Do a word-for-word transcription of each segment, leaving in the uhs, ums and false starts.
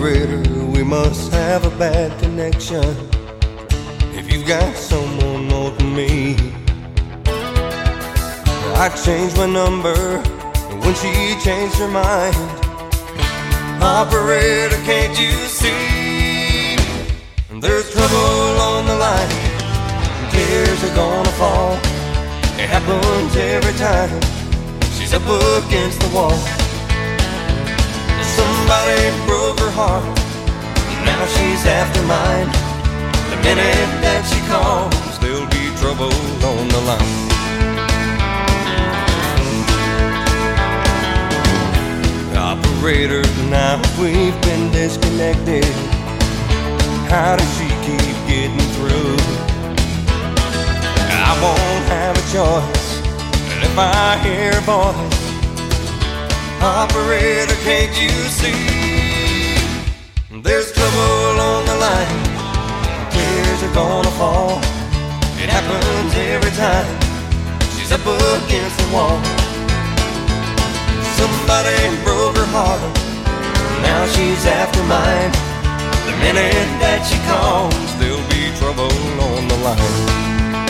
Operator, we must have a bad connection. If you've got someone more than me, I changed my number when she changed her mind. Operator, can't you see? There's trouble on the line. Tears are gonna fall. It happens every time. She's up against the wall. Somebody broke her heart. Now she's after mine. The minute that she calls, there'll be trouble on the line. Operator, now we've been disconnected. How does she keep getting through? I won't have a choice. And if I hear a voice, operator, can't you see? There's trouble on the line. Tears are gonna fall. It happens every time. She's up against the wall. Somebody broke her heart. Now she's after mine. The minute that she calls, there'll be trouble on the line.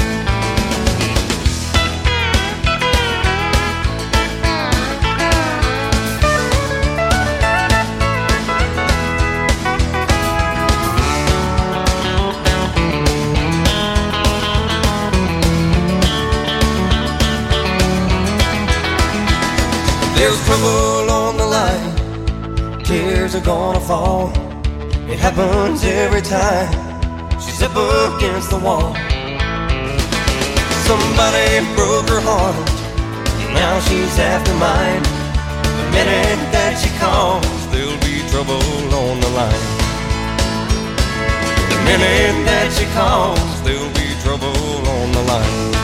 There's trouble on the line. Tears are gonna fall. It happens every time. She's up against the wall. Somebody broke her heart. Now she's after mine. The minute that she calls, there'll be trouble on the line. The minute that she calls, there'll be trouble on the line.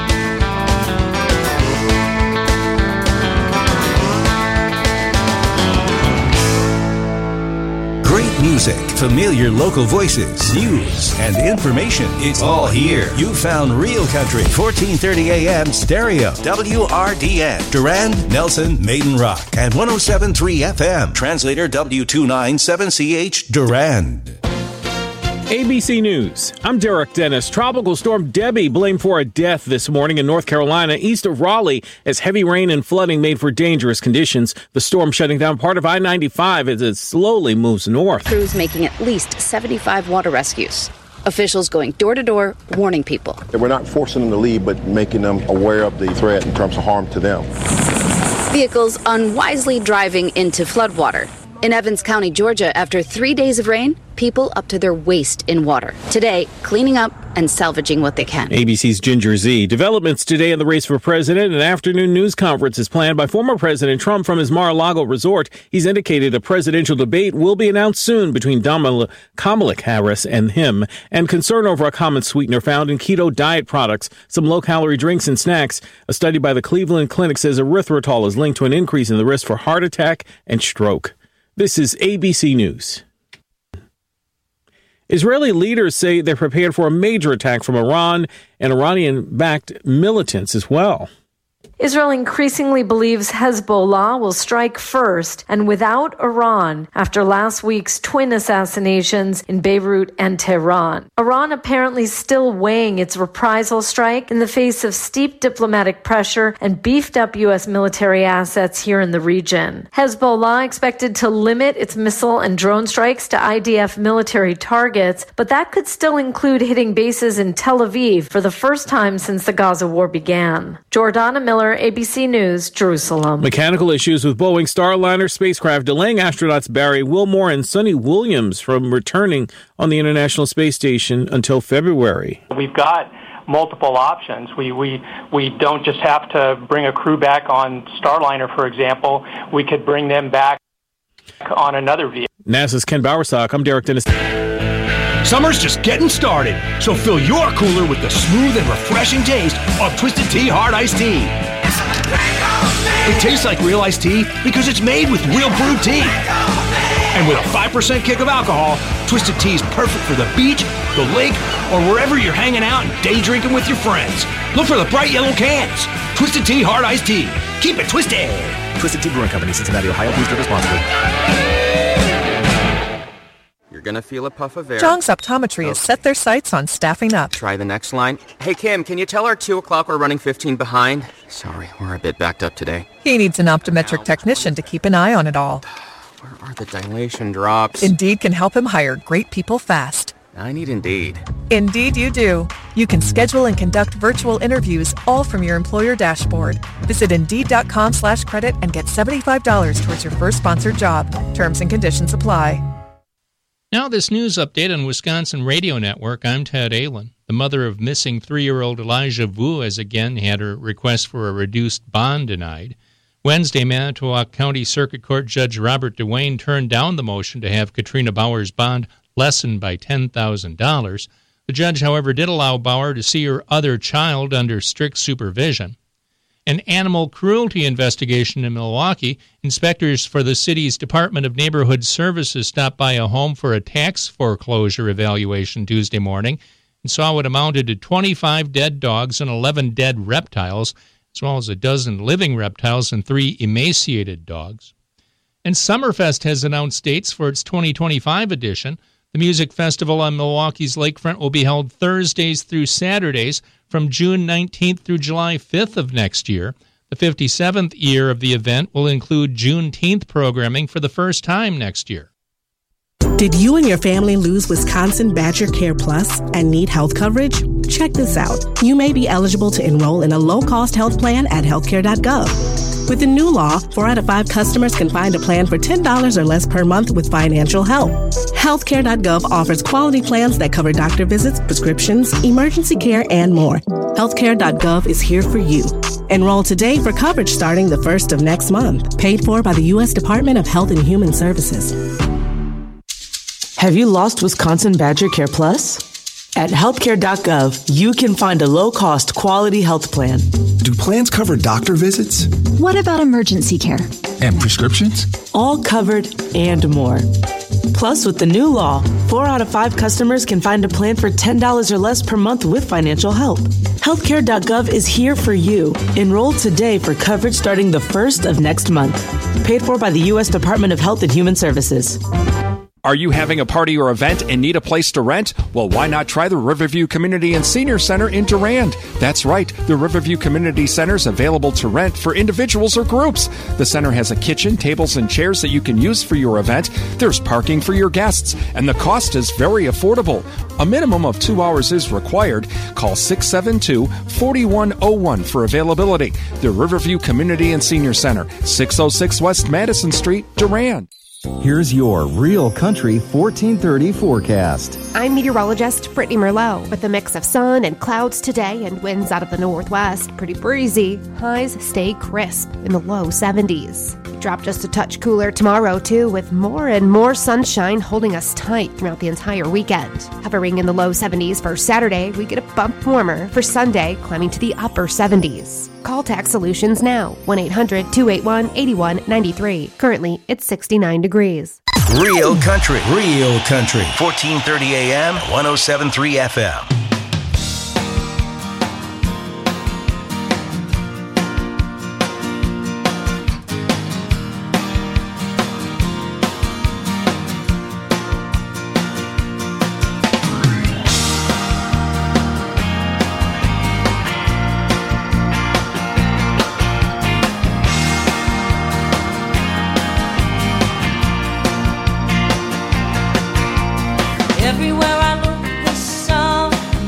Great music, familiar local voices, news, and information. It's all here. You found Real Country, fourteen thirty A M stereo, W R D N, Durand, Nelson, Maiden Rock, and one oh seven point three F M. Translator W two ninety-seven C H, Durand. A B C News. I'm Derek Dennis. Tropical storm Debbie blamed for a death this morning in North Carolina, east of Raleigh, as heavy rain and flooding made for dangerous conditions. The storm shutting down part of I ninety-five as it slowly moves north. Crews making at least seventy-five water rescues. Officials going door to door, warning people. We're not forcing them to leave, but making them aware of the threat in terms of harm to them. Vehicles unwisely driving into floodwater. In Evans County, Georgia, after three days of rain, people up to their waist in water. Today, cleaning up and salvaging what they can. A B C's Ginger Z. Developments today in the race for president. An afternoon news conference is planned by former President Trump from his Mar-a-Lago resort. He's indicated a presidential debate will be announced soon between Kamala Harris and him, and concern over a common sweetener found in keto diet products, some low-calorie drinks and snacks. A study by the Cleveland Clinic says erythritol is linked to an increase in the risk for heart attack and stroke. This is A B C News. Israeli leaders say they're prepared for a major attack from Iran and Iranian-backed militants as well. Israel increasingly believes Hezbollah will strike first and without Iran after last week's twin assassinations in Beirut and Tehran. Iran apparently still weighing its reprisal strike in the face of steep diplomatic pressure and beefed up U S military assets here in the region. Hezbollah expected to limit its missile and drone strikes to I D F military targets, but that could still include hitting bases in Tel Aviv for the first time since the Gaza war began. Jordana Miller, A B C News, Jerusalem. Mechanical issues with Boeing Starliner spacecraft delaying astronauts Barry Wilmore and Sonny Williams from returning on the International Space Station until February. We've got multiple options. We we we don't just have to bring a crew back on Starliner, for example. We could bring them back on another vehicle. NASA's Ken Bowersock. I'm Derek Dennis. Summer's just getting started, so fill your cooler with the smooth and refreshing taste of Twisted Tea Hard Iced Tea. It tastes like real iced tea because it's made with real brewed tea. And with a five percent kick of alcohol, Twisted Tea is perfect for the beach, the lake, or wherever you're hanging out and day drinking with your friends. Look for the bright yellow cans. Twisted Tea Hard Iced Tea. Keep it twisted. Twisted Tea Brewing Company, Cincinnati, Ohio. Please drink responsibly. You're going to feel a puff of air. Zhang's Optometry has set their sights on staffing up. Try the next line. Hey, Kim, can you tell our two o'clock we're running fifteen behind? Sorry, we're a bit backed up today. He needs an optometric technician to keep an eye on it all. Where are the dilation drops? Indeed can help him hire great people fast. I need Indeed. Indeed you do. You can schedule and conduct virtual interviews all from your employer dashboard. Visit Indeed.com slash credit and get seventy-five dollars towards your first sponsored job. Terms and conditions apply. Now this news update on Wisconsin Radio Network. I'm Ted Allen. The mother of missing three-year-old Elijah Vu has again had her request for a reduced bond denied. Wednesday, Manitowoc County Circuit Court Judge Robert DeWayne turned down the motion to have Katrina Bauer's bond lessened by ten thousand dollars. The judge, however, did allow Bauer to see her other child under strict supervision. An animal cruelty investigation in Milwaukee. Inspectors for the city's Department of Neighborhood Services stopped by a home for a tax foreclosure evaluation Tuesday morning and saw what amounted to twenty-five dead dogs and eleven dead reptiles, as well as a dozen living reptiles and three emaciated dogs. And Summerfest has announced dates for its twenty twenty-five edition. The music festival on Milwaukee's lakefront will be held Thursdays through Saturdays from June nineteenth through July fifth of next year. The fifty-seventh year of the event will include Juneteenth programming for the first time next year. Did you and your family lose Wisconsin Badger Care Plus and need health coverage? Check this out. You may be eligible to enroll in a low-cost health plan at healthcare dot gov. With the new law, four out of five customers can find a plan for ten dollars or less per month with financial help. healthcare dot gov offers quality plans that cover doctor visits, prescriptions, emergency care, and more. healthcare dot gov is here for you. Enroll today for coverage starting the first of next month. Paid for by the U S Department of Health and Human Services. Have you lost Wisconsin Badger Care Plus? At healthcare dot gov, you can find a low-cost, quality health plan. Do plans cover doctor visits? What about emergency care? And prescriptions? All covered and more. Plus, with the new law, four out of five customers can find a plan for ten dollars or less per month with financial help. healthcare dot gov is here for you. Enroll today for coverage starting the first of next month. Paid for by the U S Department of Health and Human Services. Are you having a party or event and need a place to rent? Well, why not try the Riverview Community and Senior Center in Durand? That's right, the Riverview Community Center is available to rent for individuals or groups. The center has a kitchen, tables, and chairs that you can use for your event. There's parking for your guests, and the cost is very affordable. A minimum of two hours is required. Call six seven two, four one zero one for availability. The Riverview Community and Senior Center, six oh six West Madison Street, Durand. Here's your Real Country fourteen thirty forecast. I'm meteorologist Brittany Merlot. With a mix of sun and clouds today and winds out of the northwest, pretty breezy. Highs stay crisp in the low seventies. Drop just a touch cooler tomorrow, too, with more and more sunshine holding us tight throughout the entire weekend. Hovering in the low seventies for Saturday, we get a bump warmer for Sunday, climbing to the upper seventies. Call Tax Solutions now, one eight hundred, two eight one, eight one nine three. Currently, it's sixty-nine degrees. Real Country. Real Country. fourteen thirty A M, one oh seven point three F M. Everywhere I look, this song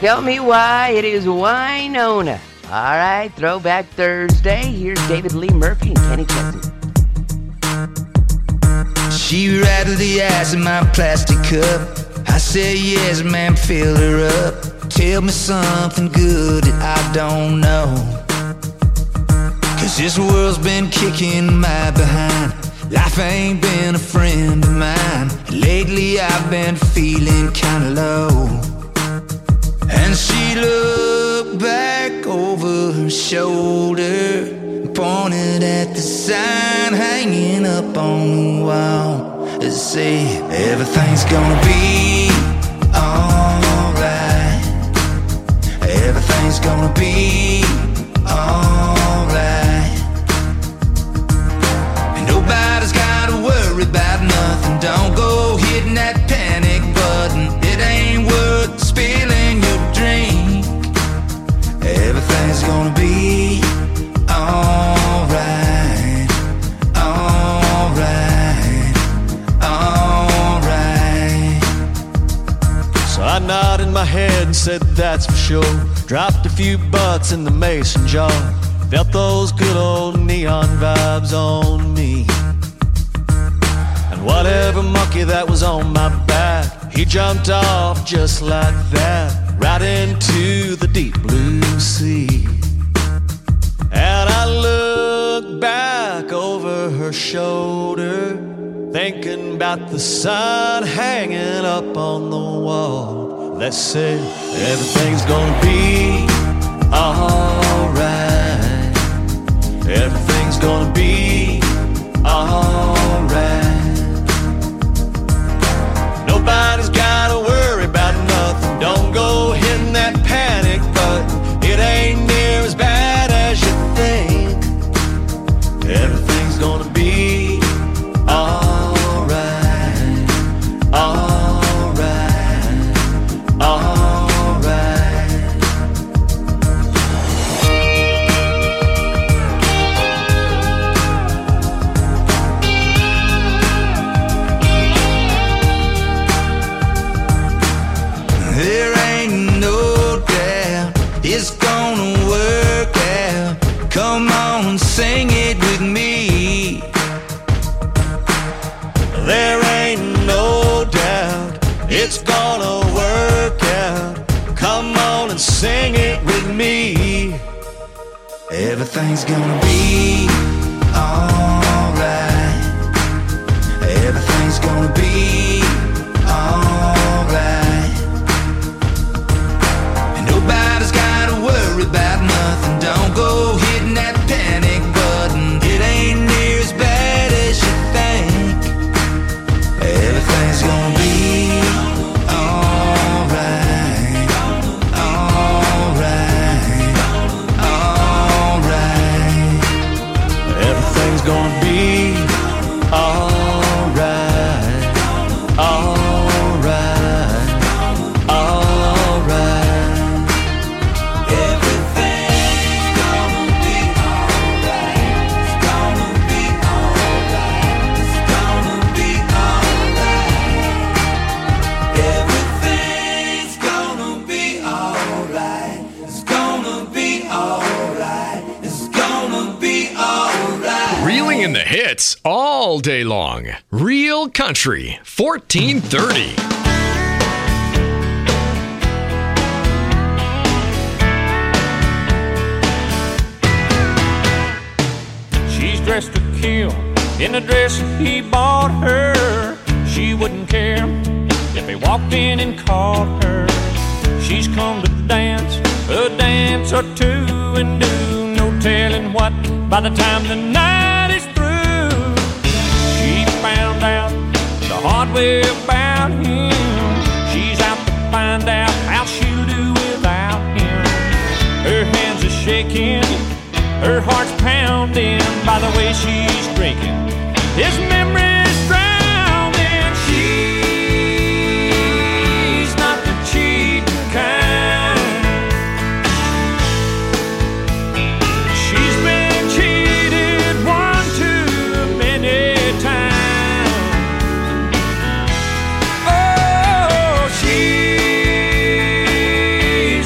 Tell me why it is Winona. All right, Throwback Thursday. Here's David Lee Murphy and Kenny Chesney. She rattled the ice in my plastic cup. I said, yes, man, fill her up. Tell me something good that I don't know. Cause this world's been kicking my behind. Life ain't been a friend of mine. Lately I've been feeling kinda low. And she looked back over her shoulder, pointed at the sign hanging up on the wall. It said, everything's gonna be alright. Everything's gonna be alright. And nobody's gotta worry about nothing. Don't go hitting that panic button. It ain't worth spilling your drink. Everything's gonna be alright, alright, alright. So I nodded my head and said that's for sure. Dropped a few bucks in the mason jar. Felt those good old neon vibes on me. And whatever monkey that was on my back, he jumped off just like that, right into the deep blue sea. And I looked back over her shoulder, thinking about the sign hanging up on the wall that said, everything's gonna be alright. Everything's gonna be alright. Nobody's gotta worry about nothing. Don't go hitting that panic button. It ain't near as bad as you think. Everything's gonna be alright, alright, alright. There ain't no doubt it's gonna work out. Come on, sing it with me. There ain't no doubt it's gonna work out. Come on and sing it with me. Everything's gonna be alright. Everything's gonna be alright. And nobody's gotta worry about nothing. Don't go hitting that panic button. It ain't near as bad as you think. Everything's gonna be alright, alright, alright. Everything's gonna be alright, alright, alright. Everything's gonna be alright. It's gonna be alright. It's gonna be alright. Everything's gonna be alright. It's gonna be alright. It's gonna be alright. Reeling in the hits all day long. Real Country, fourteen thirty. She's dressed to kill in a dress he bought her. She wouldn't care if he walked in and caught her. She's come to dance a dance or two and do no telling what by the time the night is through. She found out the hard way about him. She's out to find out how she'll do without him. Her hands are shaking, her heart's pounding by the way she's drinking. His memory's drowning. She's not the cheating kind. She's been cheated one too many times. Oh, she's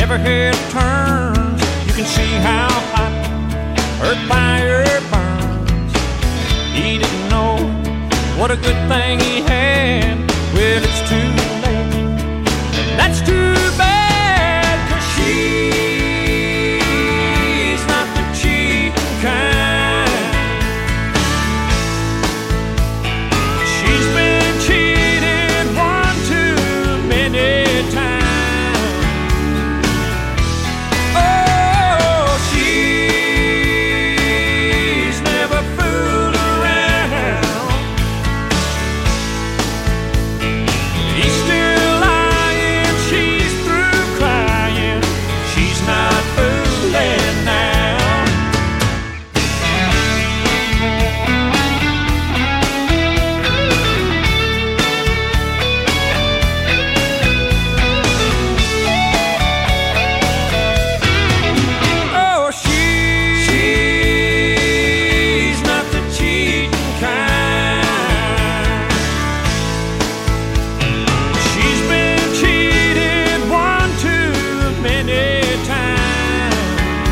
every head turns. You can see how hot earth fire burns. He didn't know what a good thing he had. Well, it's too late. That's too bad, 'cause she's not the cheating kind. She's been cheated one too many times. Oh, she's never fooled around. He's still lying, she's through crying. She's not fooling now. Oh, she's not the cheating kind. She's been cheated one too many times.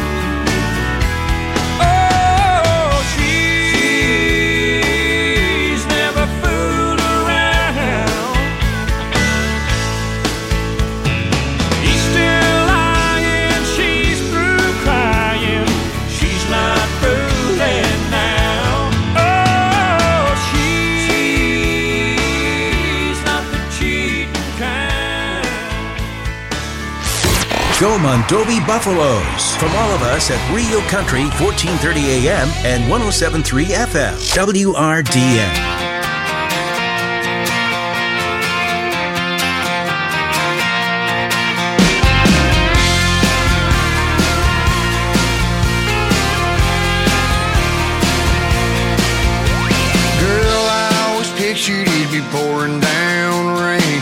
Oh, she's never fooled around. He's still lying, she's through crying. She's not fooling now. Oh, she's not the cheating kind. Go Mondovi Buffaloes. From all of us at Real Country, fourteen thirty A M and one oh seven point three F M, W R D N. Girl, I always pictured it'd be pouring down rain,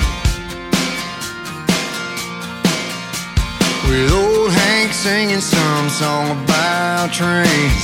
with old Hank singing some song about trains.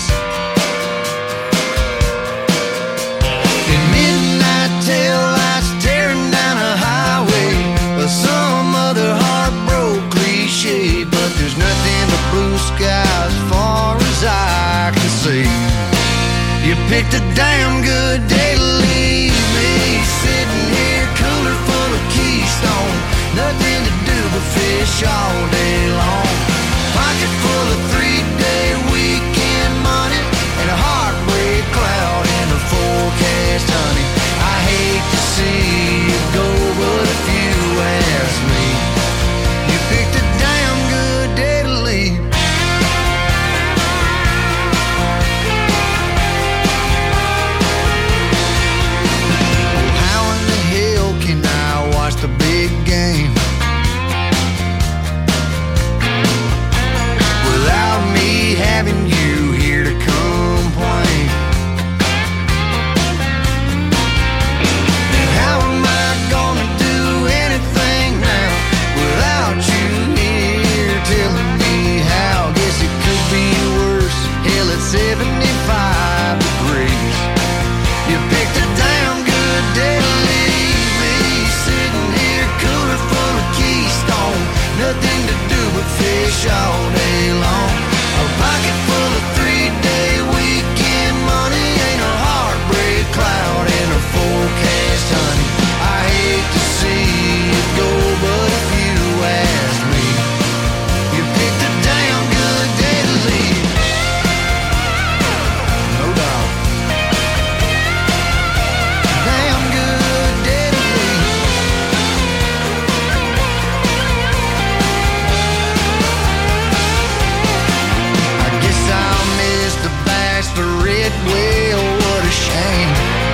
In midnight tail lights tearing down a highway, or some other heartbroken cliche. But there's nothing but blue skies as far as I can see. You picked a damn good day to leave me, sitting here cooler full of Keystone. Nothing to do but fish all day long. Pocket full of three-day weekend money, and a heartbreak cloud in the forecast, honey. I hate to see you go, but if you ask me, you picked a damn good day to leave. How in the hell can I watch the big game without me having you here to complain? And how am I gonna do anything now without you here telling me how? Guess it could be worse. Hell, it's seventy-five degrees. You picked a damn good day to leave me, sitting here cooler full of Keystone. Nothing to do but fish all day long. A pocket full of three-day weekend money, ain't a heartbreak cloud in a forecast, honey. I hate to see you go, but if you ask me, you picked a damn good day to leave. No doubt. Damn good day to leave. I guess I'll miss the bachelorette. Well, what a shame.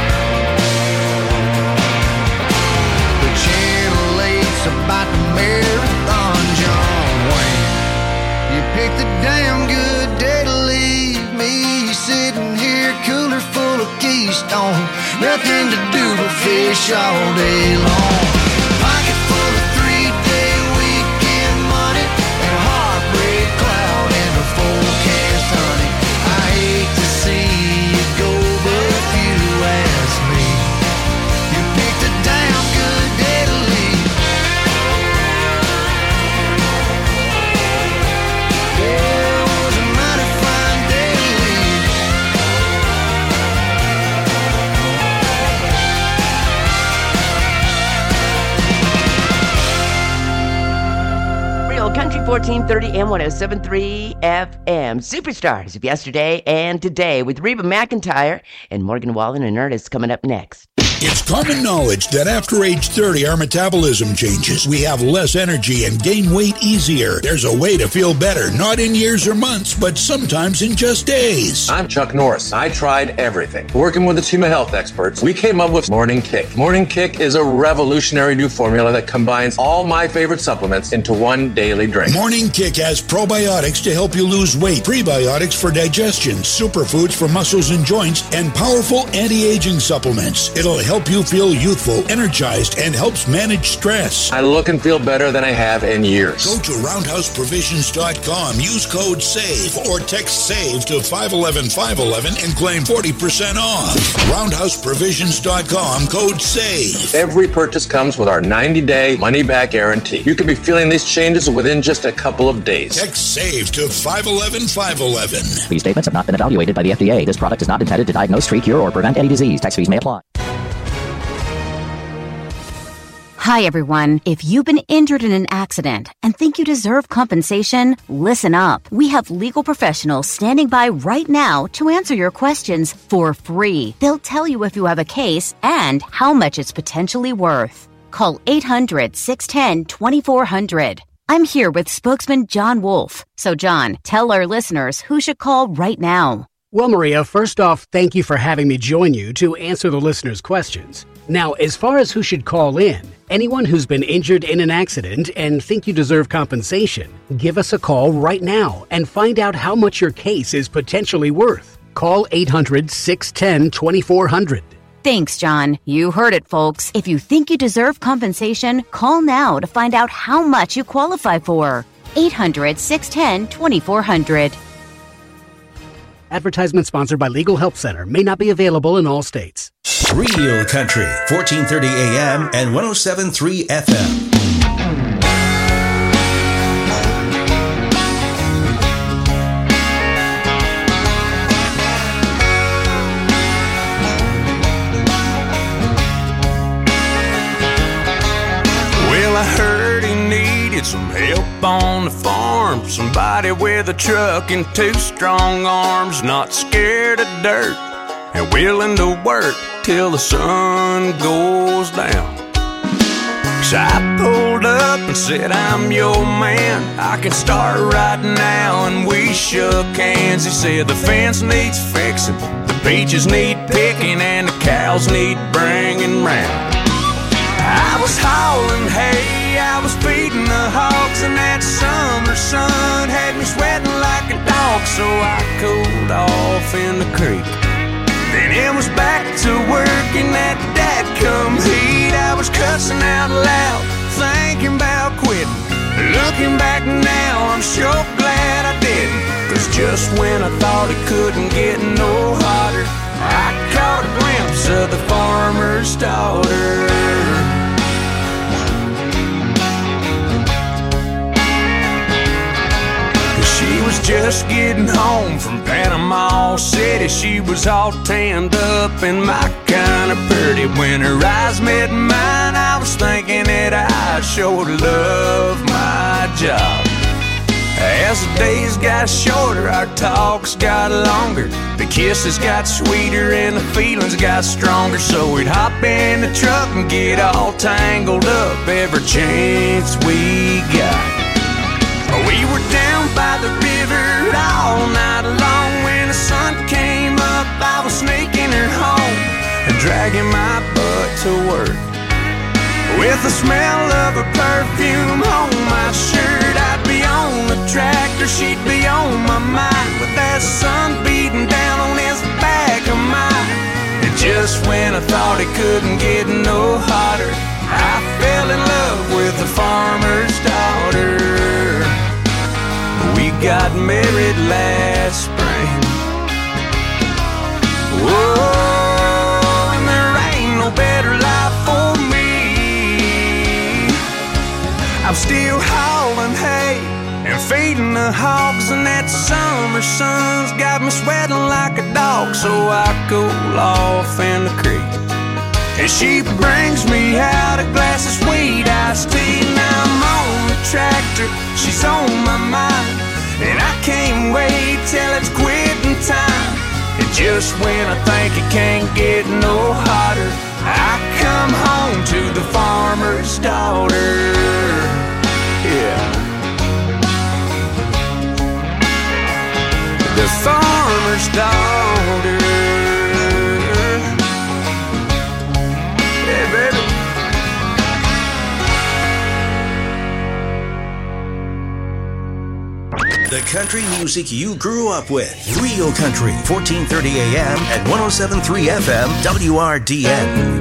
The Channel eight's about the marathon, John Wayne. You picked a damn good day to leave me, sitting here cooler full of Keystone. Nothing to do but fish all day long. Pocket full of three-day weekend money, and a heartbreak cloud in the forecast, honey. I hate to see you go, but if you ask me, you picked a damn good day to leave. fourteen thirty and one oh seven point three F M. Superstars of yesterday and today with Reba McEntire and Morgan Wallen and Ernest coming up next. It's common knowledge that after age thirty, our metabolism changes. We have less energy and gain weight easier. There's a way to feel better, not in years or months, but sometimes in just days. I'm Chuck Norris. I tried everything. Working with a team of health experts, we came up with Morning Kick. Morning Kick is a revolutionary new formula that combines all my favorite supplements into one daily drink. Morning Kick has probiotics to help you lose weight, prebiotics for digestion, superfoods for muscles and joints, and powerful anti-aging supplements. It'll help help you feel youthful, energized, and helps manage stress. I look and feel better than I have in years. Go to roundhouse provisions dot com, use code SAVE, or text SAVE to five one one five one one and claim forty percent off. roundhouse provisions dot com, code SAVE. Every purchase comes with our ninety-day money-back guarantee. You could be feeling these changes within just a couple of days. Text SAVE to five one one five one one. These statements have not been evaluated by the F D A. This product is not intended to diagnose, treat, cure, or prevent any disease. Tax fees may apply. Hi, everyone. If you've been injured in an accident and think you deserve compensation, listen up. We have legal professionals standing by right now to answer your questions for free. They'll tell you if you have a case and how much it's potentially worth. Call eight hundred, six one zero, two four zero zero. I'm here with spokesman John Wolf. So, John, tell our listeners who should call right now. Well, Maria, first off, thank you for having me join you to answer the listeners' questions. Now, as far as who should call in, anyone who's been injured in an accident and think you deserve compensation, give us a call right now and find out how much your case is potentially worth. Call eight hundred, six one zero, two four zero zero. Thanks, John. You heard it, folks. If you think you deserve compensation, call now to find out how much you qualify for. eight hundred, six one zero, two four zero zero. Advertisement sponsored by Legal Help Center. May not be available in all states. Real Country, fourteen thirty A M and one oh seven point three F M. Well, I heard he needed some help on the farm. Somebody with a truck and two strong arms, not scared of dirt and willing to work till the sun goes down. So I pulled up and said, I'm your man, I can start right now. And we shook hands. He said the fence needs fixing, the peaches need picking, and the cows need bringing round. I was hauling hay, I was feeding the hogs, and that summer sun had me sweating like a dog. So I cooled off in the creek. Then it was back to work in that dadgum heat. I was cussing out loud, thinking about quitting. Looking back now, I'm sure glad I didn't. Cause just when I thought it couldn't get no hotter, I caught a glimpse of the farmer's daughter. She was just getting home from Panama City. She was all tanned up and my kind of pretty. When her eyes met mine, I was thinking that I sure love my job. As the days got shorter, our talks got longer. The kisses got sweeter and the feelings got stronger. So we'd hop in the truck and get all tangled up every chance we got. We were down by the river all night long. When the sun came up, I was sneaking her home and dragging my butt to work. With the smell of her perfume on my shirt, I'd be on the tractor, she'd be on my mind, with that sun beating down on his back of mine. And just when I thought it couldn't get no hotter, I fell in love with the farmer's daughter. We got married last spring. Whoa, and there ain't no better life for me. I'm still hauling hay and feeding the hogs, and that summer sun's got me sweating like a dog. So I cool off in the creek, and she brings me out a glass of sweet iced tea. Now I'm on the tractor, she's on just when I think it can't get no hotter, I come home to the farmer's daughter. Yeah. The farmer's daughter. Yeah, baby. The country music you grew up with. Real Country, fourteen thirty A M and one oh seven point three F M, W R D N.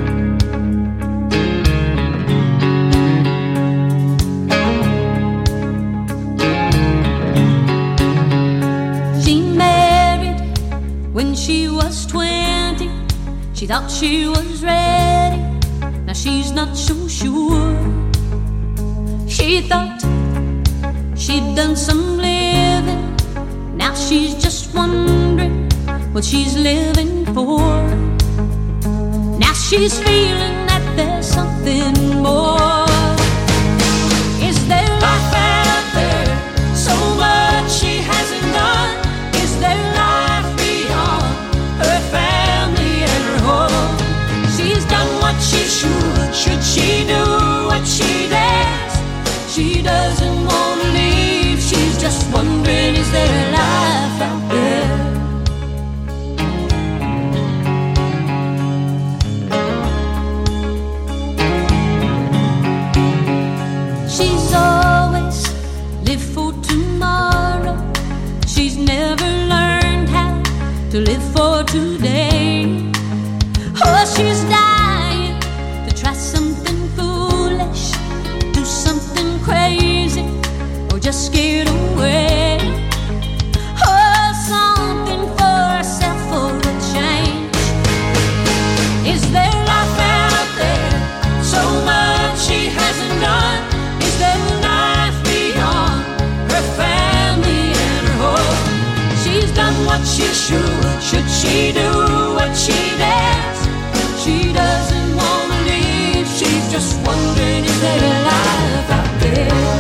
She was twenty, she thought she was ready. Now she's not so sure. She thought she'd done some living. Now she's just wondering what she's living for. Now she's feeling that there's something more. Is there life out there? So much she hasn't done. Is there life her family and her home? She's done what she should. Should she do what she dares? She doesn't want to leave. She's just wondering, is there a life out there? She's always lived for tomorrow. She's never learned how to live for today. Oh, she's dying to try something foolish, do something crazy, or just get away. Oh, something for herself for a change. Is there life out there? So much she hasn't done. Is there life beyond her family and her home? She's done what she should. Should she do what she dares? She doesn't want to leave. She's just wondering, is there a life out there?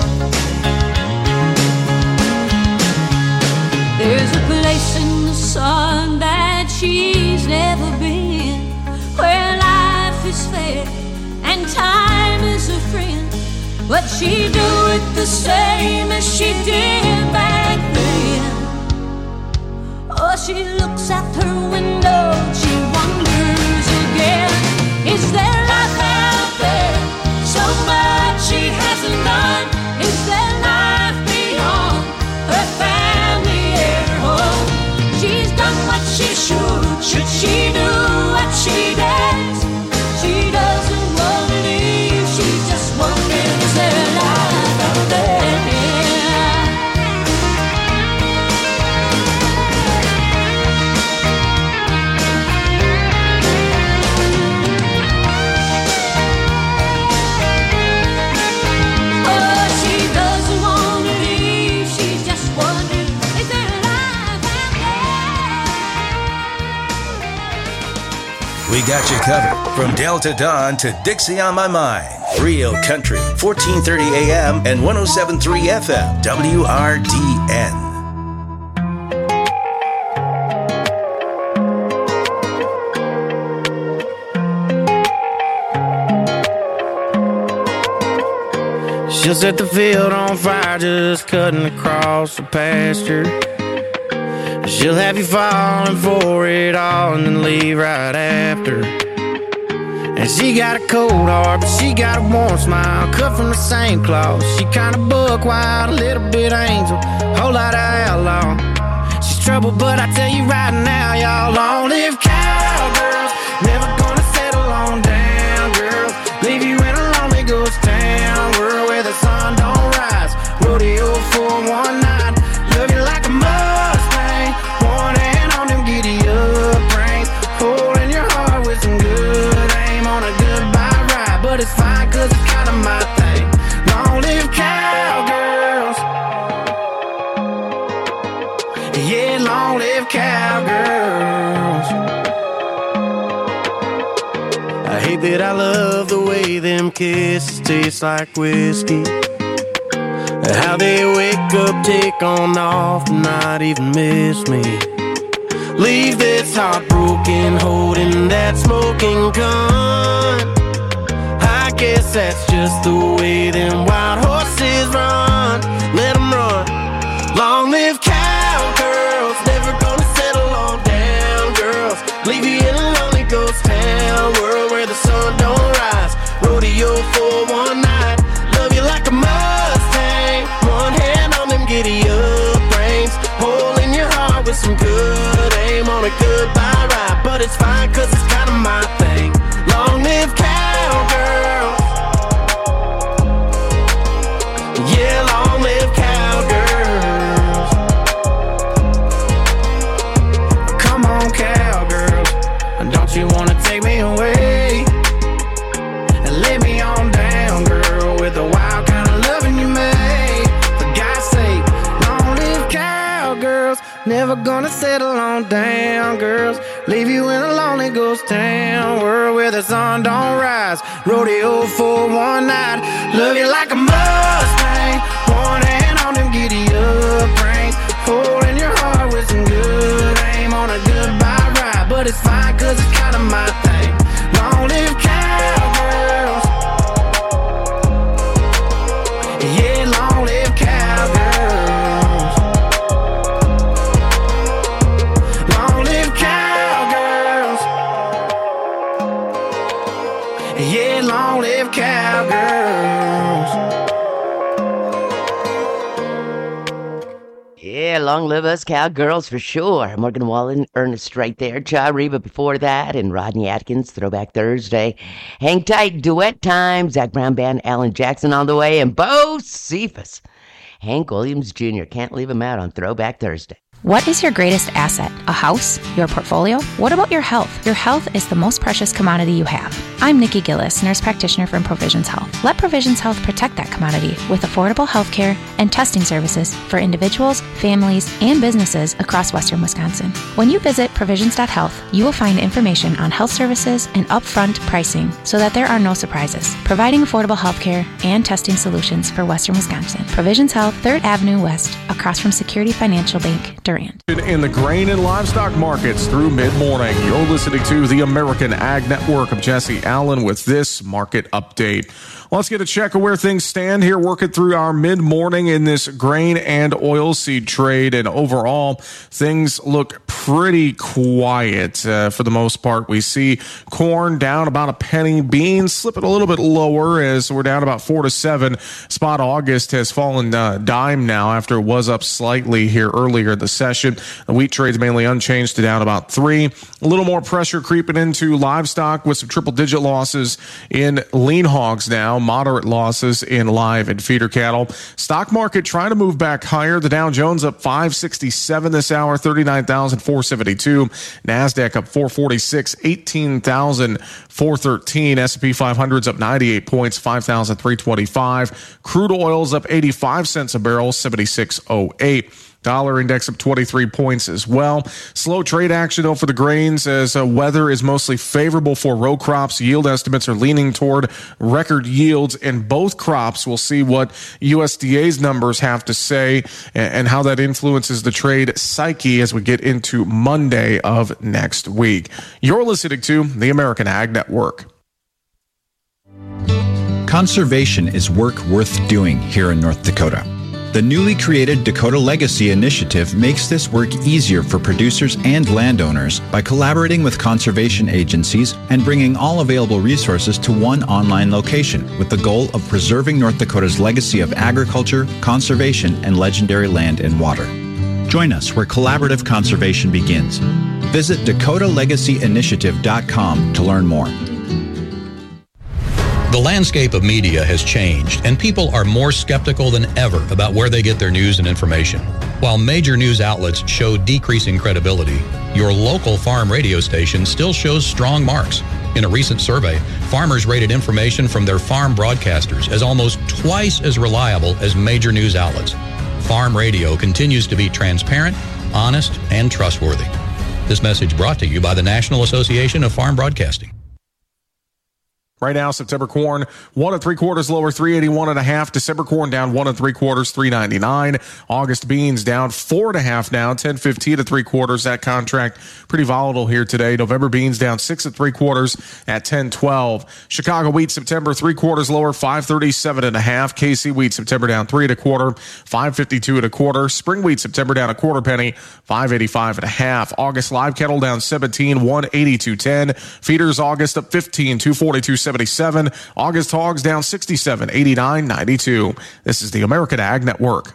There's a place in the sun that she's never been, where life is fair and time is a friend. But she do it the same as she did back then. Oh, she looks out her window, she wonders again. Is there life out there? So much she hasn't done. Is there life beyond her family and her home? She's done what she should. Should she do what she dares? She doesn't want to leave. She's just wondering, is there life out there? We got you covered from Delta Dawn to Dixie on My Mind. Real Country, fourteen thirty A M and one oh seven point three F M, W R D N. She'll set the field on fire just cutting across the pasture. She'll have you falling for it all and then leave right after. And she got a cold heart, but she got a warm smile, cut from the same cloth. She kinda buck wild, a little bit angel, whole lot of outlaw. She's trouble, but I tell you right now, y'all, long-lived cowgirls, never gonna settle on down, girls. Leave you in a lonely ghost town, world where the sun don't rise. Rodeo for one night, love you like a Mustang, one hand on them giddy up reins, holding your heart with some good aim on a goodbye ride. But it's fine, cause it's kinda my thing. Long-lived cowgirls, yeah, long-lived cowgirls. I hate that I love the way them kisses taste like whiskey, how they wake up, take on off, and not even miss me. Leave this heart broken, holding that smoking gun. I guess that's just the way them wild horses run. Let them run. Long live cowgirls, never gonna settle on down girls. Leave you in a lonely ghost town, world where the sun don't rise. Rodeo for one night, love you like a Mustang. One hand on them giddy up reins, hole in your heart with some good aim on a goodbye ride. But it's fine cause it's kinda my thing. Long live cowgirls. Yeah, long live cowgirls. Come on, cowgirls, don't you wanna take me away and lay me on down, girl, with the wild kind of loving you made. For God's sake, long live cowgirls, never gonna settle on down, girls. Leave you in a lonely ghost town, world where the sun don't rise. Rodeo for one night, love you like a Mustang. One hand on them giddy up reins, holding your heart with some good aim on a goodbye ride. But it's fine cause it's kinda my thing. Long live cowgirls. Yeah, long live cowgirls. Long live cowgirls. Yeah, long live cowgirls. Yeah, long live us cowgirls for sure. Morgan Wallen, Ernest right there. Cha Reba before that, and Rodney Atkins, Throwback Thursday. Hang tight, duet time. Zach Brown Band, Alan Jackson on the way, and Bo Cephas. Hank Williams Junior Can't leave him out on Throwback Thursday. What is your greatest asset? A house? Your portfolio? What about your health? Your health is the most precious commodity you have. I'm Nikki Gillis, nurse practitioner from Provisions Health. Let Provisions Health protect that commodity with affordable health care and testing services for individuals, families, and businesses across western Wisconsin. When you visit provisions dot health, you will find information on health services and upfront pricing so that there are no surprises, providing affordable health care and testing solutions for western Wisconsin. Provisions Health, third Avenue West, across from Security Financial Bank, Durant. In the grain and livestock markets through mid-morning, you're listening to the American Ag Network. I'm Jesse Allen with this market update. Let's get a check of where things stand here, working through our mid-morning in this grain and oilseed trade. And overall, things look pretty quiet uh, for the most part. We see corn down about a penny, beans slipping a little bit lower as we're down about four to seven. Spot August has fallen uh, dime now after it was up slightly here earlier in the session. The wheat trade's mainly unchanged to down about three. A little more pressure creeping into livestock with some triple-digit losses in lean hogs now. Moderate losses in live and feeder cattle. Stock market trying to move back higher. The Dow Jones up five sixty-seven this hour, thirty-nine thousand four hundred seventy-two. NASDAQ up four forty-six, eighteen thousand four hundred thirteen. S and P five hundred's up ninety-eight points, five thousand three hundred twenty-five. Crude oil's up eighty-five cents a barrel, seventy-six oh eight. Dollar index up twenty-three points as well. Slow trade action, though, for the grains as uh, weather is mostly favorable for row crops. Yield estimates are leaning toward record yields in both crops. We'll see what U S D A's numbers have to say and, and how that influences the trade psyche as we get into Monday of next week. You're listening to the American Ag Network. Conservation is work worth doing here in North Dakota. The newly created Dakota Legacy Initiative makes this work easier for producers and landowners by collaborating with conservation agencies and bringing all available resources to one online location with the goal of preserving North Dakota's legacy of agriculture, conservation, and legendary land and water. Join us where collaborative conservation begins. Visit dakota legacy initiative dot com to learn more. The landscape of media has changed, and people are more skeptical than ever about where they get their news and information. While major news outlets show decreasing credibility, your local farm radio station still shows strong marks. In a recent survey, farmers rated information from their farm broadcasters as almost twice as reliable as major news outlets. Farm radio continues to be transparent, honest, and trustworthy. This message brought to you by the National Association of Farm Broadcasting. Right now, September corn, one and three quarters lower, three eighty-one and a half. December corn down one and three quarters, three ninety-nine. August beans down four and a half now, ten fifteen to three quarters. That contract pretty volatile here today. November beans down six and three quarters at ten twelve. Chicago wheat September three quarters lower, five thirty-seven and a half. K C wheat September down three and a quarter, five fifty-two and a quarter. Spring wheat September down a quarter penny, five eighty-five and a half. August live cattle down seventeen, one eighty-two ten. Feeders August up fifteen, two forty-two seventy-seven. August hogs down sixty-seven, eighty-nine ninety-two. This is the American Ag Network.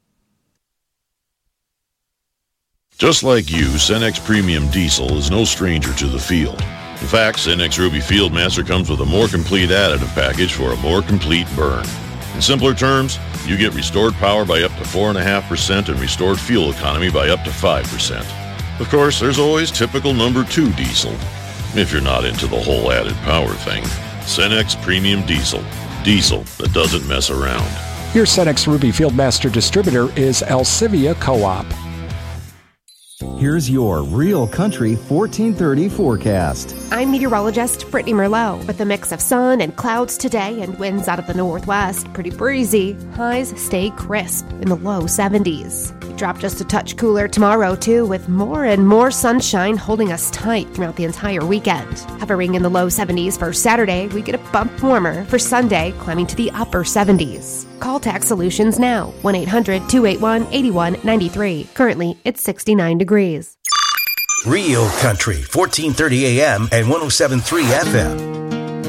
Just like you, Cenex Premium Diesel is no stranger to the field. In fact, Cenex Ruby Fieldmaster comes with a more complete additive package for a more complete burn. In simpler terms, you get restored power by up to four point five percent and restored fuel economy by up to five percent. Of course, there's always typical number two diesel, if you're not into the whole added power thing. Cenex Premium Diesel. Diesel that doesn't mess around. Your Cenex Ruby Fieldmaster distributor is Alcivia Co-op. Here's your Real Country fourteen thirty forecast. I'm meteorologist Brittany Merlot with a mix of sun and clouds today and winds out of the northwest. Pretty breezy. Highs stay crisp in the low seventies. Drop just a touch cooler tomorrow, too, with more and more sunshine holding us tight throughout the entire weekend. Hovering in the low seventies for Saturday, we get a bump warmer for Sunday, climbing to the upper seventies. Call Tax Solutions now, one eight hundred two eight one eight one nine three. Currently, it's sixty-nine degrees. Real Country, fourteen thirty A M and one oh seven point three F M.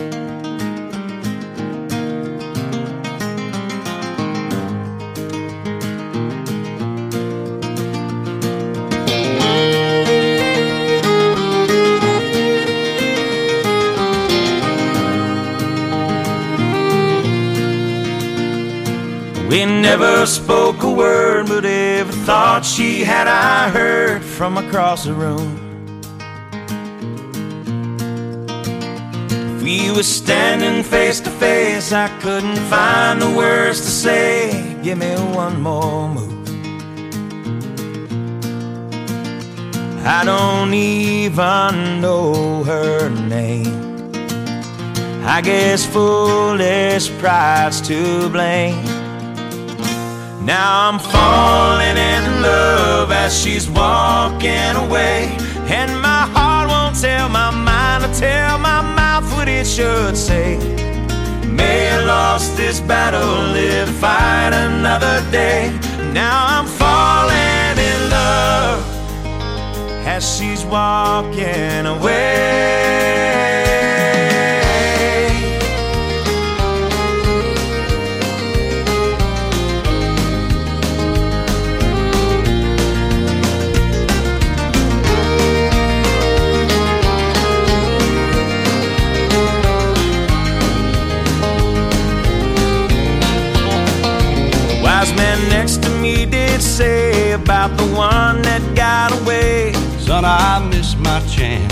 We never spoke a word, but every thought she had I heard from across the room. If we were standing face to face, I couldn't find the words to say. Give me one more move. I don't even know her name. I guess foolish pride's to blame. Now I'm falling in love as she's walking away, and my heart won't tell my mind or tell my mouth what it should say. May I lost this battle, live to fight another day. Now I'm falling in love as she's walking away. Wise man next to me did say about the one that got away, son, I missed my chance.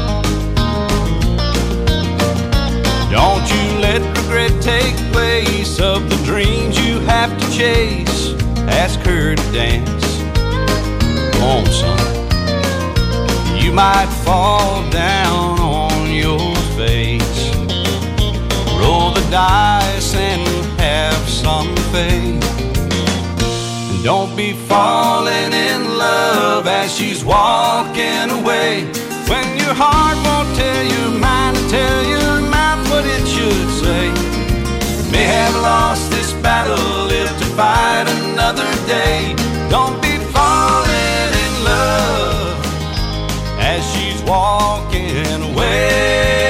Don't you let regret take place of the dreams you have to chase. Ask her to dance. Come on, son. You might fall down on your face. Roll the dice and have some faith. Don't be falling in love as she's walking away, when your heart won't tell your mind to tell your mouth what it should say. May have lost this battle, live to fight another day. Don't be falling in love as she's walking away.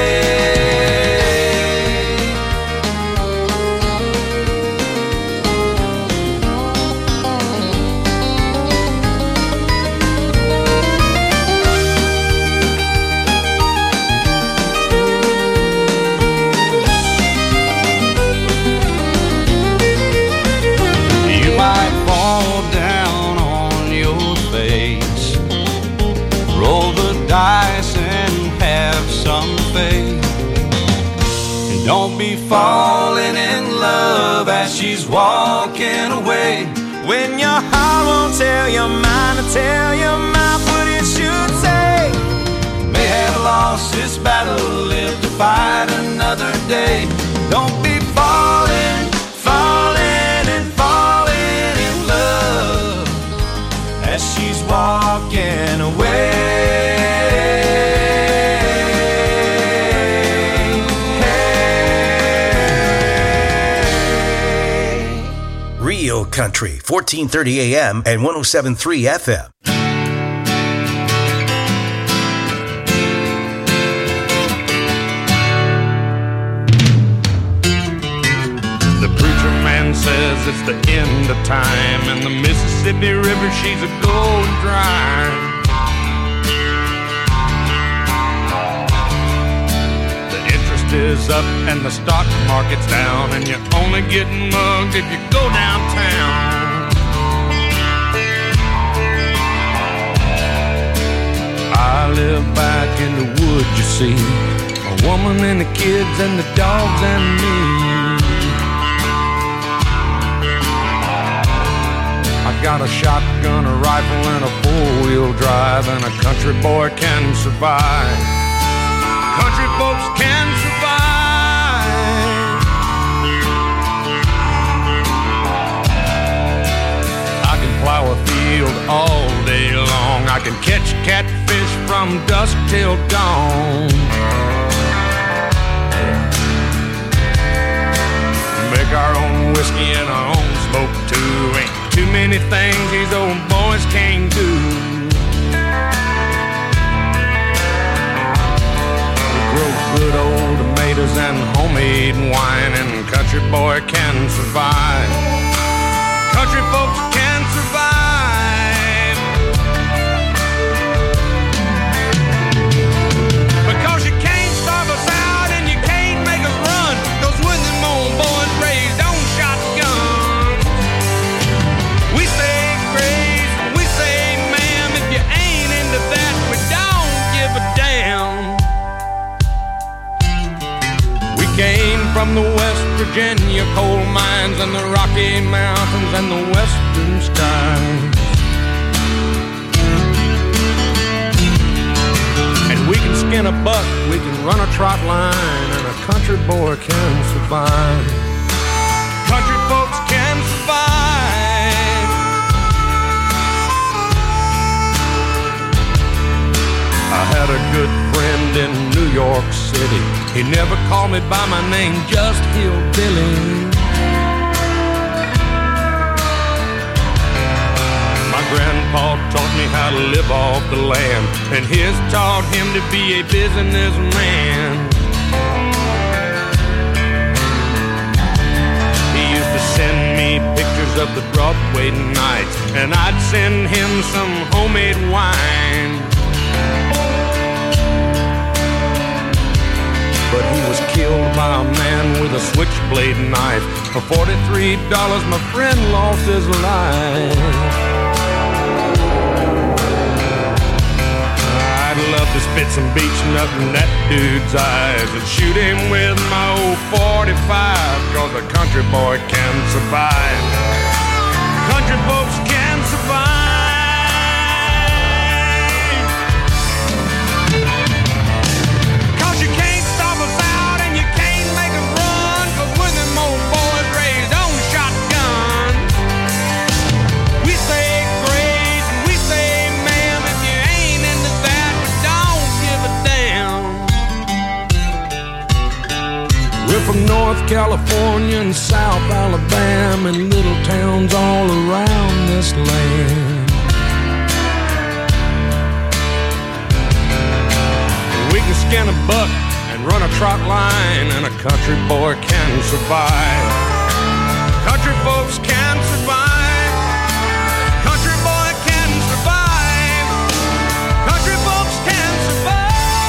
Dice and have some faith, and don't be falling in love as she's walking away, when your heart won't tell your mind to tell your mouth what it should say. May have lost this battle, live to fight another day. Don't be falling, falling and falling in love as she's walking away. Real Country, fourteen thirty A M and one oh seven point three F M. The preacher man says it's the end of time, and the Mississippi River, she's a going dry. The interest is up and the stock market's down, and you're only getting mugged if you go downtown. I live back in the woods, you see, a woman and the kids and the dogs and me. I got a shotgun, a rifle, and a four-wheel drive, and a country boy can survive. Country folks can survive. I can plow a field all day long. I can catch catfish from dusk till dawn. Make our own whiskey and our own smoke too. Ain't too many things these old boys can't do. We grow good old tomatoes and homemade wine, and country boy can survive. Country folks can survive. Because you can't starve us out and you can't make us run. Those with them old boys raised on shotguns. We say grace, we say ma'am. If you ain't into that, we don't give a damn. We came from the West Virginia coal mines and the Rocky Mountains and the western skies. And we can skin a buck, we can run a trot line, and a country boy can survive. Country folks can survive. I had a good friend in New York City. He never called me by my name, just Hillbilly. My grandpa taught me how to live off the land, and his taught him to be a businessman. He used to send me pictures of the Broadway nights, and I'd send him some homemade wine. But he was killed by a man with a switchblade knife. For forty-three dollars, my friend lost his life. I'd love to spit some beach nut in that dude's eyes and shoot him with my old forty-five, cause a country boy can survive. Country folks can survive. Cause you can't stop us out and you can't make us run, cause we're them old boys raised on shotgun. We say grace and we say ma'am. If you ain't into that, we don't give a damn. We're from North California and South Alabama and little towns all around this land. We can skin a buck and run a trot line, and a country boy can survive. Country folks can survive. Country boy can survive. Country folks can survive.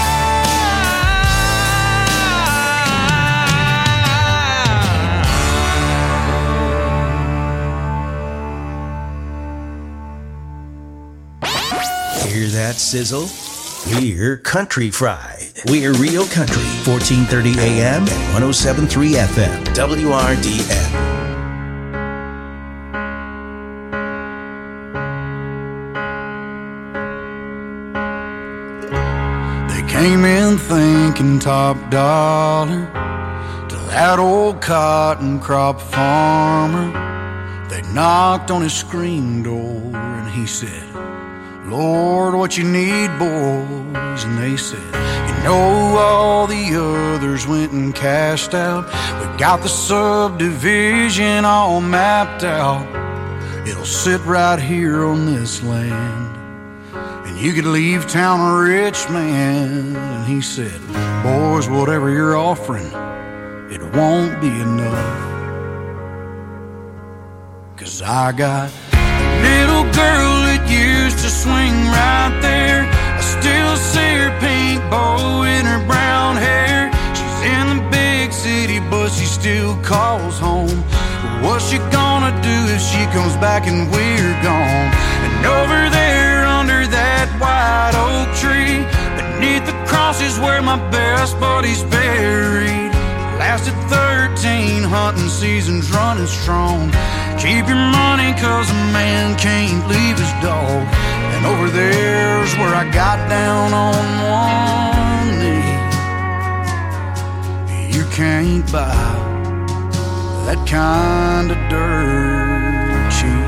Hear that sizzle? We're Country Fried. We're Real Country, fourteen thirty A M and one oh seven point three F M, W R D N. Came in thinking top dollar to that old cotton crop farmer. They knocked on his screen door and he said, Lord, what you need, boys? And they said, you know all the others went and cashed out. We got the subdivision all mapped out. It'll sit right here on this land. You could leave town a rich man. And he said, boys, whatever you're offering, it won't be enough. Cause I got a little girl that used to swing right there. I still see her pink bow in her brown hair. She's in the big city, but she still calls home. What's she gonna do if she comes back and we're gone? And over there under that white oak tree, beneath the cross is where my best buddy's buried. Lasted thirteen hunting seasons running strong. Keep your money cause a man can't leave his dog. And over there's where I got down on one knee. You can't buy that kind of dirt cheap.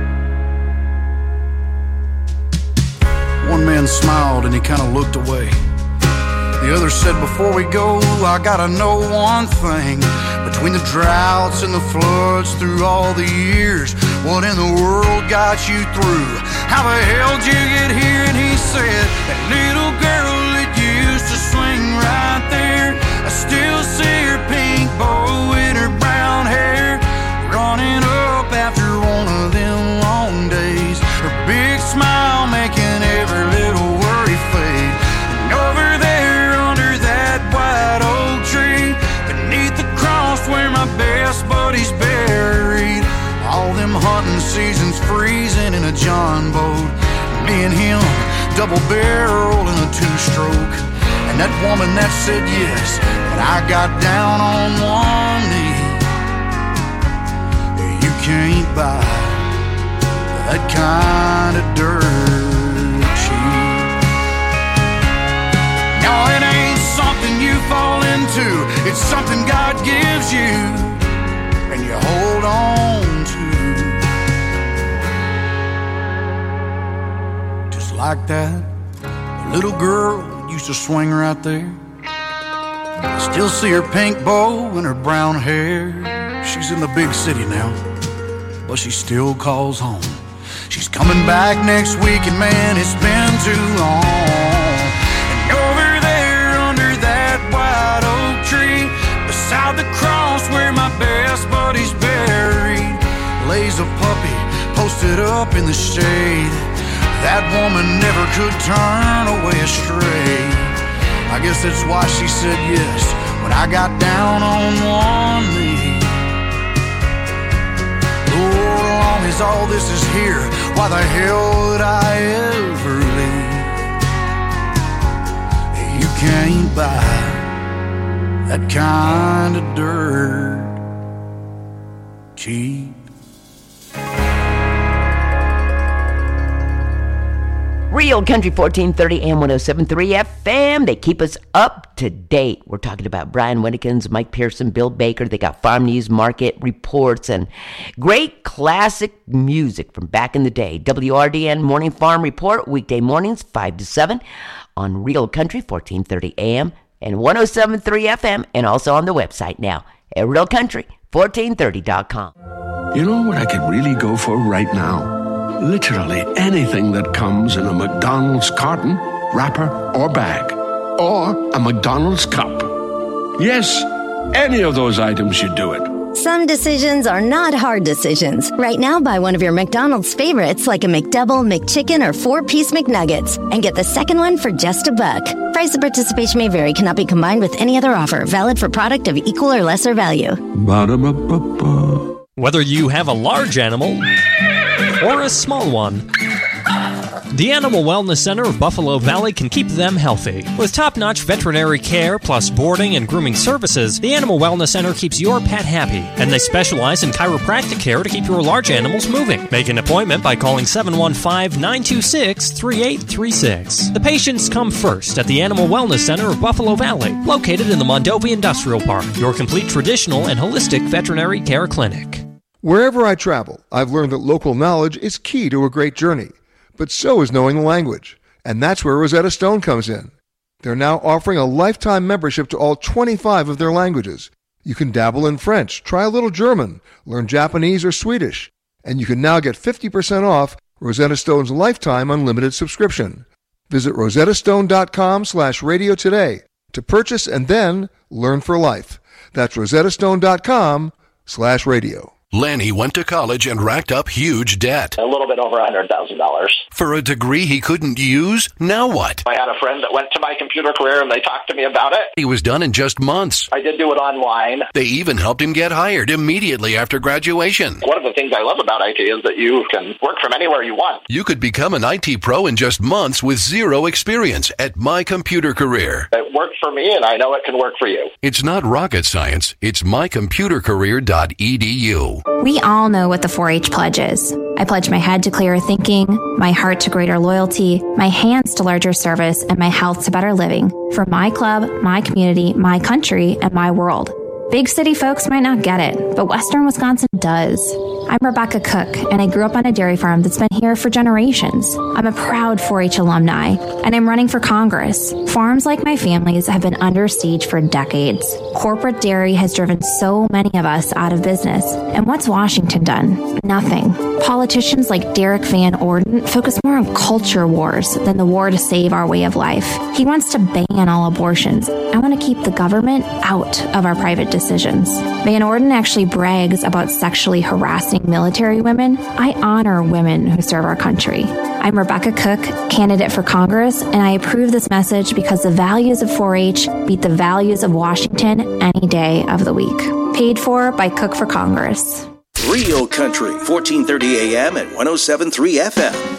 One man smiled and he kind of looked away. The other said, before we go, I gotta know one thing. Between the droughts and the floods through all the years, what in the world got you through? How the hell did you get here? And he said, that little girl that used to swing right there, I still see her pink bow in her brown hair, running up after one of them long days. Her big smile making every little worry fade. And over there under that white oak tree, beneath the cross where my best buddy's buried, all them hunting seasons freezing in a John boat, me and him double barrel in a two-stroke. And that woman that said yes, but I got down on one knee. You can't buy that kind of dirt cheap. No, it ain't something you fall into. It's something God gives you and you hold on to. Just like that little girl used to swing right there. I still see her pink bow and her brown hair. She's in the big city now, but she still calls home. She's coming back next week, and man, it's been too long. And over there under that white oak tree, beside the cross where my best buddy's buried, lays a puppy posted up in the shade. That woman never could turn away astray. I guess that's why she said yes when I got down on one knee. Lord, as long as all this is here, why the hell would I ever leave? You can't buy that kind of dirt cheap. Real Country fourteen thirty A M one oh seven point three F M. They keep us up to date. We're talking about Brian Winnikins, Mike Pearson, Bill Baker. They got farm news, market reports, and great classic music from back in the day. W R D N Morning Farm Report, weekday mornings, five to seven on Real Country fourteen thirty A M and one oh seven point three F M, and also on the website now at real country fourteen thirty dot com. You know what I could really go for right now? Literally anything that comes in a McDonald's carton, wrapper, or bag. Or a McDonald's cup. Yes, any of those items should do it. Some decisions are not hard decisions. Right now, buy one of your McDonald's favorites like a McDouble, McChicken, or four-piece McNuggets and get the second one for just a buck. Price of participation may vary. Cannot be combined with any other offer. Valid for product of equal or lesser value. Ba-da-ba-ba-ba. Whether you have a large animal or a small one, The Animal Wellness Center of Buffalo Valley can keep them healthy. With top-notch veterinary care plus boarding and grooming services, the Animal Wellness Center keeps your pet happy, and they specialize in chiropractic care to keep your large animals moving. Make an appointment by calling seven one five, nine two six, three eight three six. The patients come first at the Animal Wellness Center of Buffalo Valley, located in the Mondovi Industrial Park, your complete traditional and holistic veterinary care clinic. Wherever I travel, I've learned that local knowledge is key to a great journey. But so is knowing the language. And that's where Rosetta Stone comes in. They're now offering a lifetime membership to all twenty-five of their languages. You can dabble in French, try a little German, learn Japanese or Swedish. And you can now get fifty percent off Rosetta Stone's lifetime unlimited subscription. Visit rosettastone.com slash radio today to purchase and then learn for life. That's rosettastone.com slash radio. Lanny went to college and racked up huge debt. A little bit over one hundred thousand dollars. For a degree he couldn't use? Now what? I had a friend that went to my computer career and they talked to me about it. He was done in just months. I did do it online. They even helped him get hired immediately after graduation. One of the things I love about I T is that you can work from anywhere you want. You could become an I T pro in just months with zero experience at My Computer Career. It worked for me and I know it can work for you. It's not rocket science. It's my computer career dot e d u. We all know what the four H pledge is. I pledge my head to clearer thinking, my heart to greater loyalty, my hands to larger service, and my health to better living for my club, my community, my country, and my world. Big city folks might not get it, but Western Wisconsin does. I'm Rebecca Cook, and I grew up on a dairy farm that's been here for generations. I'm a proud four H alumni, and I'm running for Congress. Farms like my family's have been under siege for decades. Corporate dairy has driven so many of us out of business. And what's Washington done? Nothing. Politicians like Derek Van Orden focus more on culture wars than the war to save our way of life. He wants to ban all abortions. I want to keep the government out of our private decisions. Van Orden actually brags about sexually harassing military women. I honor women who serve our country. I'm Rebecca Cook, candidate for Congress, and I approve this message because the values of four H beat the values of Washington any day of the week. Paid for by Cook for Congress. Real Country, fourteen thirty a.m. and one oh seven point three F M.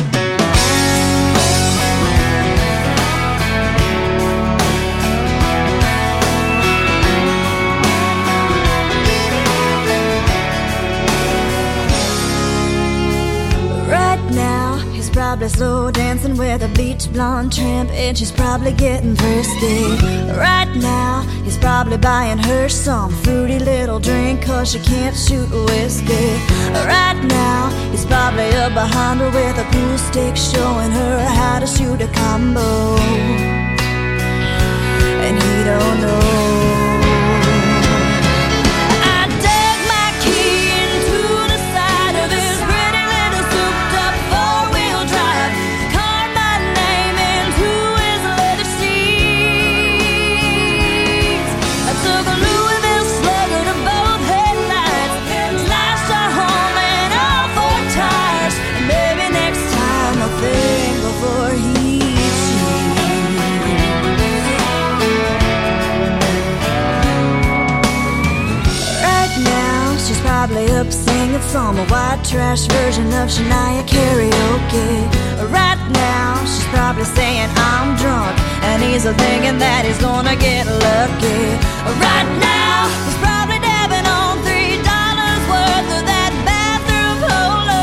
Probably slow dancing with a beach blonde tramp, and she's probably getting thirsty. Right now, he's probably buying her some fruity little drink, cause she can't shoot whiskey. Right now, he's probably up behind her with a pool stick, showing her how to shoot a combo. And he don't know. Probably up singing some white trash version of Shania karaoke. Right now, she's probably saying I'm drunk, and he's thinking that he's gonna get lucky. Right now, he's probably dabbing on three dollars worth of that bathroom polo.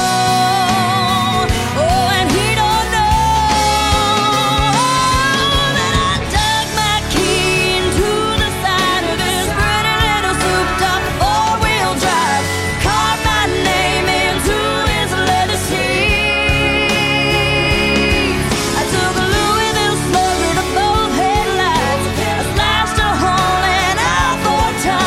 Oh, and he don't know that I dug my key into the side of his pretty little souped-up four-wheel drive, carved my name into his leather seats. I took a Louisville slugger to both headlights, I slashed a hole in all four tires.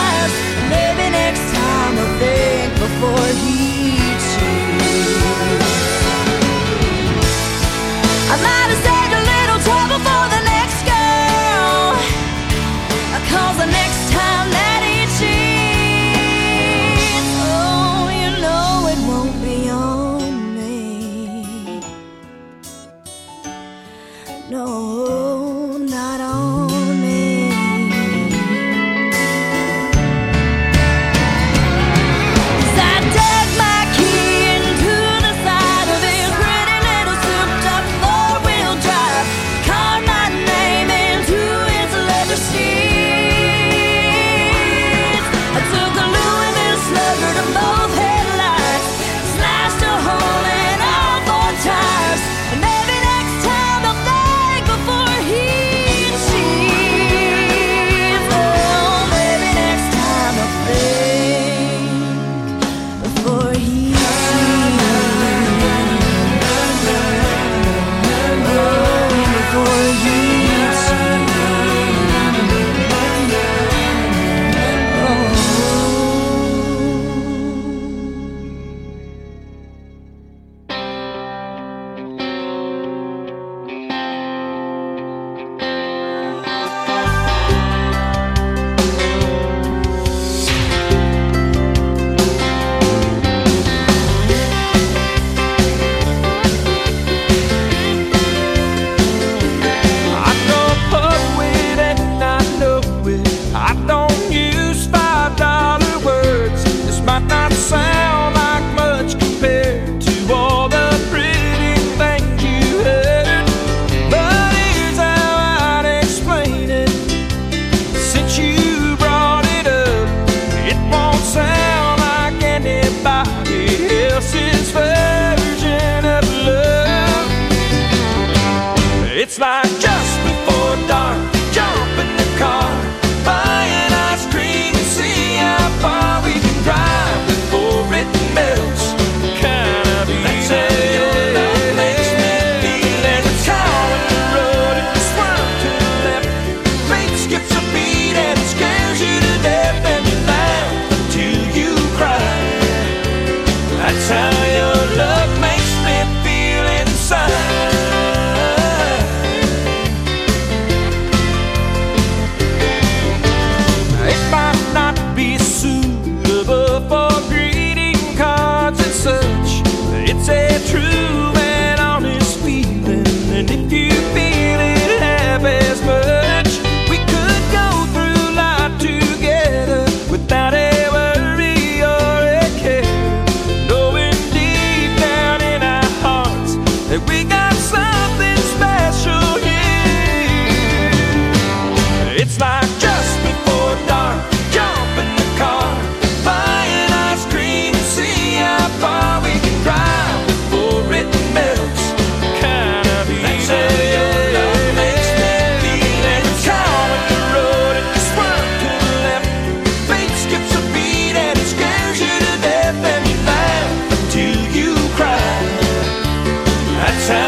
love for greeting cards and such. It's a true